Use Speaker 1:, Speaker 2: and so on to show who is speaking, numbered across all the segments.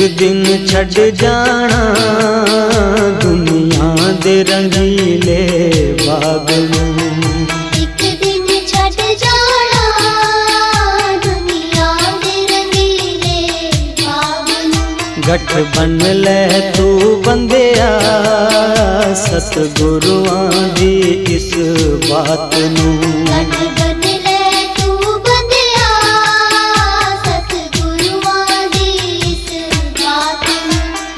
Speaker 1: दिन छड़ जाना दुनिया दे रंगीले बाग नूं।
Speaker 2: एक दिन छड़ जाना दुनिया दे रंगीले बाग नूं।
Speaker 1: गठ बन ले तू बंदिया सतगुरुआं दी इस बात नूं।
Speaker 2: गठ बन ले तू बंदिया सतगुरुआं दी इस बात नूं।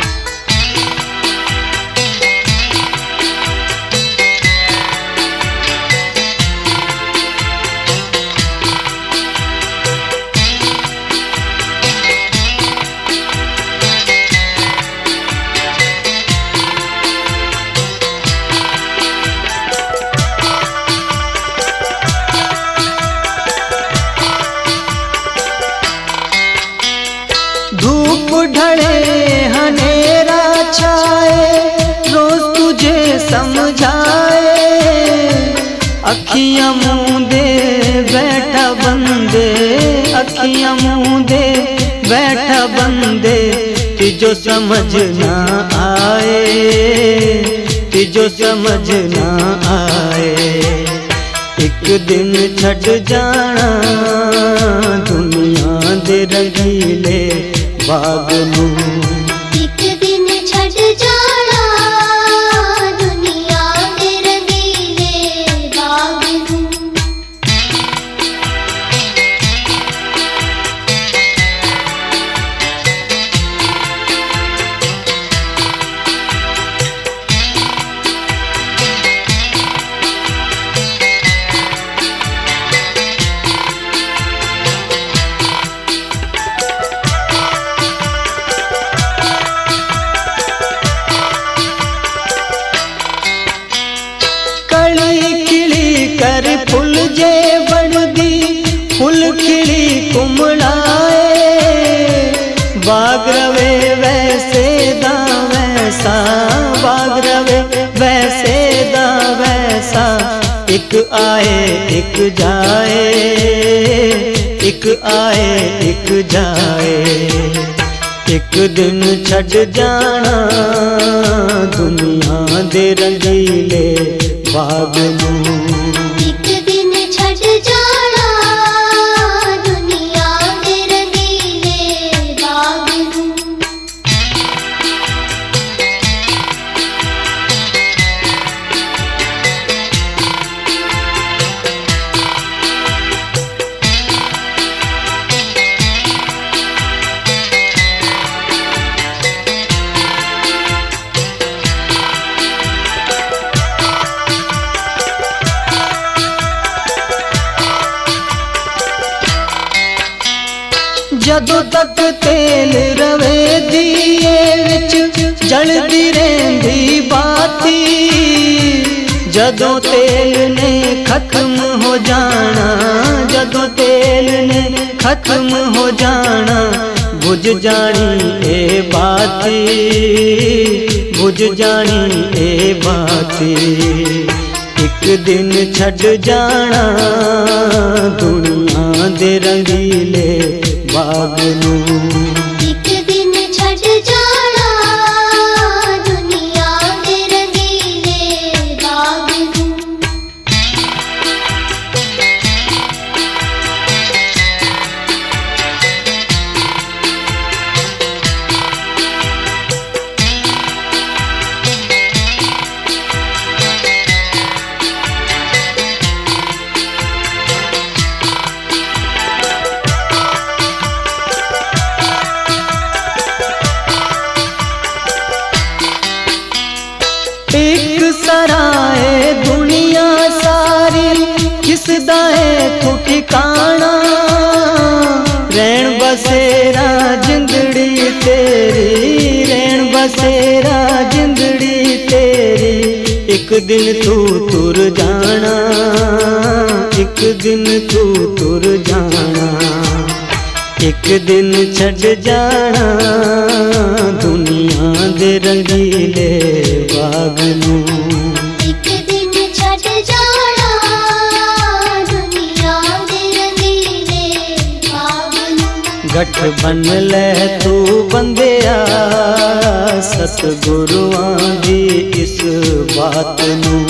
Speaker 1: धूप ढले हनेरा छाए रोज तुझे समझाए। अखियां मूंदे बैठा बंदे, अखियां मूंदे बैठा बंदे, तिजो समझ ना आए, तिजो समझ ना आए। एक दिन छड़ जाना दुनिया दे रंगीले बाग नूं।
Speaker 2: एक दिन छड़ जाना दुनिया दे रंगीले बाग नूं।
Speaker 1: कर फुल जे बनदी फुल खिली कुमड़ाए। बाग रवे वैसे दा वैसा, बाग रवे वैसे दा वैसा। एक आए एक जाए, एक आए एक जाए। एक दिन छड़ जाना दुनिया दे रंगीले बाग नूं।
Speaker 2: एक दिन छड़ जाना दुनिया दे रंगीले बाग नूं।
Speaker 1: जदों तक तेल रवे दिए विच जलदी रहिंदी बाती। जदों तेल ने खत्म हो जाना, जदों तेल ने खत्म हो जाना, बुझ जानी ए बाती, बुझ जानी ए बाती। एक दिन छड़ जाना दुनिया दे रंगीले बाग नूं।
Speaker 2: एक दिन छड़ जाना दुनिया दे रंगीले बाग नूं।
Speaker 1: एक सराए दुनिया सारी किसदा है तू ठिकाना। रैन बसेरा जिंदड़ी तेरी, रैन बसेरा जिंदड़ी तेरी। एक दिन तू तुर जाना, एक दिन तू तुर जाना। एक दिन छड़ जाना दुनिया दे रंगीले बाग नूं।
Speaker 2: एक दिन छड़ जाना दुनिया दे रंगीले बाग नूं।
Speaker 1: गठ बन ले तू बंदिया सतगुरुआं दी इस बात नू।